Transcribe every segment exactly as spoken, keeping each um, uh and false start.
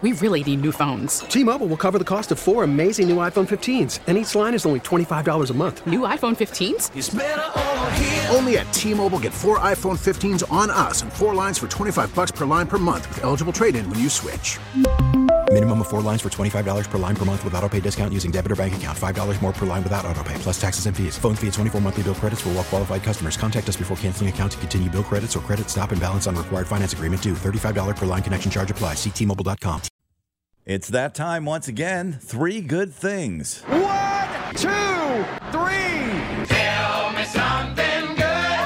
We really need new phones. T-Mobile will cover the cost of four amazing new iPhone fifteens, and each line is only twenty-five dollars a month. New iPhone fifteens? It's better over here. Only at T-Mobile, get four iPhone fifteens on us and four lines for twenty-five dollars per line per month with eligible trade-in when you switch. Minimum of four lines for twenty-five dollars per line per month with autopay discount using debit or bank account. five dollars more per line without autopay, plus taxes and fees. Phone fee at twenty-four monthly bill credits for well-qualified customers. Contact us before canceling account to continue bill credits or credit stop and balance on required finance agreement due. thirty-five dollars per line connection charge applies. See T Mobile dot com. It's that time once again. Three good things. One, two, three. Tell me something good.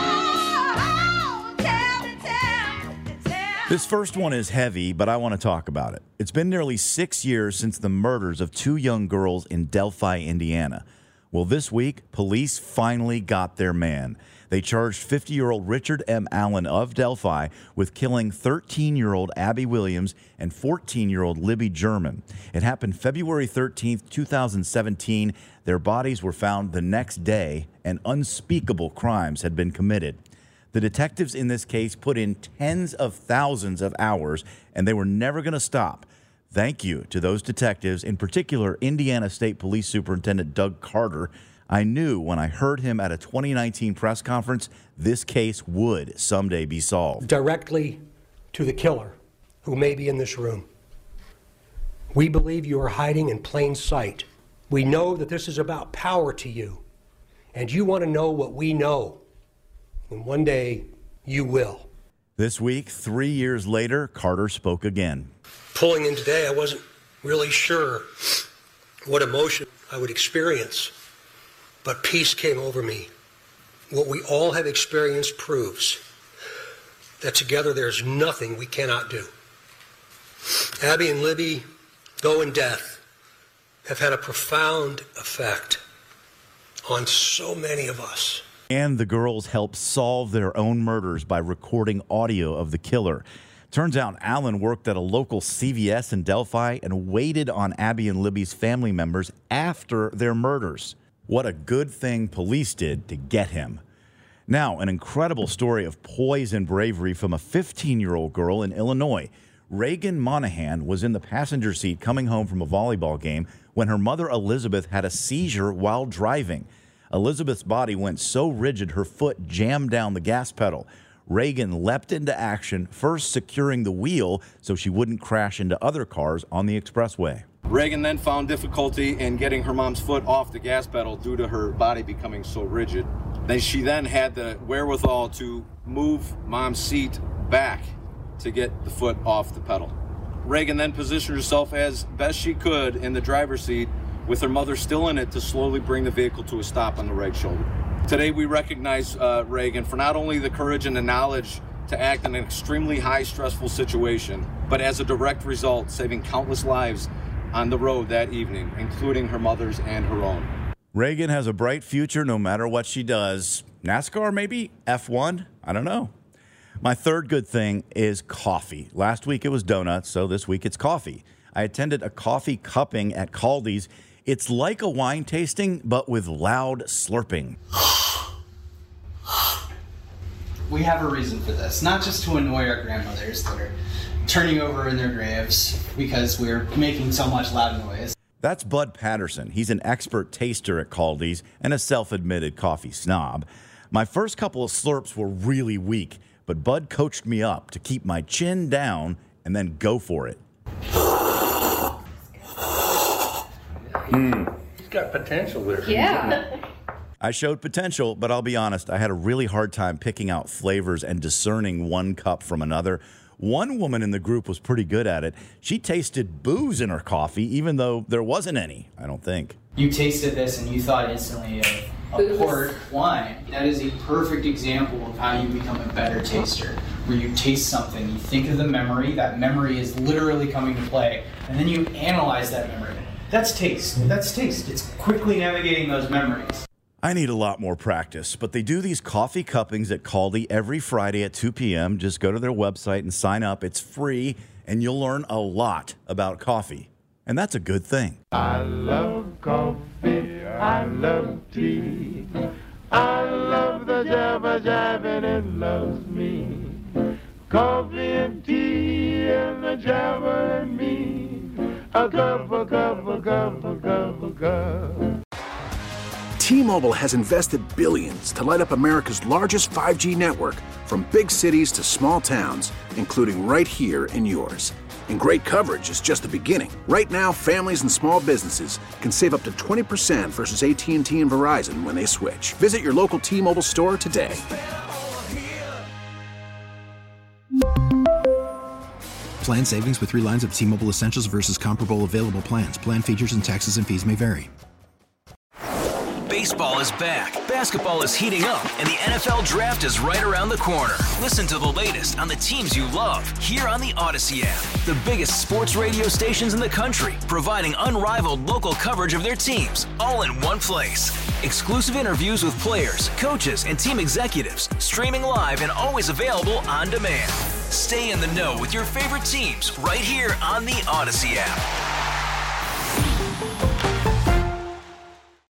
Oh, tell me, tell me, tell me. This first one is heavy, but I want to talk about it. It's been nearly six years since the murders of two young girls in Delphi, Indiana. Well, this week, police finally got their man. They charged fifty-year-old Richard M. Allen of Delphi with killing thirteen-year-old Abby Williams and fourteen-year-old Libby German. It happened February thirteenth, two thousand seventeen. Their bodies were found the next day, and unspeakable crimes had been committed. The detectives in this case put in tens of thousands of hours, and they were never going to stop. Thank you to those detectives, in particular Indiana State Police Superintendent Doug Carter. I knew when I heard him at a twenty nineteen press conference, this case would someday be solved. Directly to the killer, who may be in this room. We believe you are hiding in plain sight. We know that this is about power to you, and you want to know what we know. And one day, you will. This week, three years later, Carter spoke again. Pulling in today, I wasn't really sure what emotion I would experience. But peace came over me. What we all have experienced proves that together there's nothing we cannot do. Abby and Libby, though in death, have had a profound effect on so many of us. And the girls helped solve their own murders by recording audio of the killer. Turns out Allen worked at a local C V S in Delphi and waited on Abby and Libby's family members after their murders. What a good thing police did to get him. Now, an incredible story of poise and bravery from a fifteen-year-old girl in Illinois. Reagan Monahan was in the passenger seat coming home from a volleyball game when her mother Elizabeth had a seizure while driving. Elizabeth's body went so rigid her foot jammed down the gas pedal. Reagan leapt into action, first securing the wheel so she wouldn't crash into other cars on the expressway. Reagan then found difficulty in getting her mom's foot off the gas pedal due to her body becoming so rigid. Then she then had the wherewithal to move mom's seat back to get the foot off the pedal. Reagan then positioned herself as best she could in the driver's seat with her mother still in it to slowly bring the vehicle to a stop on the right shoulder. Today we recognize uh, Reagan for not only the courage and the knowledge to act in an extremely high stressful situation, but as a direct result, saving countless lives on the road that evening, including her mother's and her own. Reagan has a bright future no matter what she does. NASCAR, maybe? F one? I don't know. My third good thing is coffee. Last week it was donuts, so this week it's coffee. I attended a coffee cupping at Caldi's. It's like a wine tasting, but with loud slurping. We have a reason for this, not just to annoy our grandmothers that are turning over in their graves because we're making so much loud noise. That's Bud Patterson. He's an expert taster at Caldi's and a self-admitted coffee snob. My first couple of slurps were really weak, but Bud coached me up to keep my chin down and then go for it. Mm. He's got potential there. Yeah. I showed potential, but I'll be honest, I had a really hard time picking out flavors and discerning one cup from another. One woman in the group was pretty good at it. She tasted booze in her coffee, even though there wasn't any, I don't think. You tasted this and you thought instantly of a port wine. That is a perfect example of how you become a better taster, where you taste something, you think of the memory, that memory is literally coming to play, and then you analyze that memory. That's taste. That's taste. It's quickly navigating those memories. I need a lot more practice, but they do these coffee cuppings at Caldi every Friday at two p.m. Just go to their website and sign up. It's free, and you'll learn a lot about coffee. And that's a good thing. I love coffee. I love tea. I love the jabba jab and it loves me. Coffee and tea and the jabba and me. A gov, a gov, a gov, a gov, a gov. T-Mobile has invested billions to light up America's largest five G network, from big cities to small towns, including right here in yours. And great coverage is just the beginning. Right now, families and small businesses can save up to twenty percent versus A T and T and Verizon when they switch. Visit your local T-Mobile store today. Plan savings with three lines of T-Mobile Essentials versus comparable available plans. Plan features and taxes and fees may vary. Baseball is back, basketball is heating up, and the N F L Draft is right around the corner. Listen to the latest on the teams you love here on the Odyssey app. The biggest sports radio stations in the country, providing unrivaled local coverage of their teams, all in one place. Exclusive interviews with players, coaches, and team executives, streaming live and always available on demand. Stay in the know with your favorite teams right here on the Odyssey app.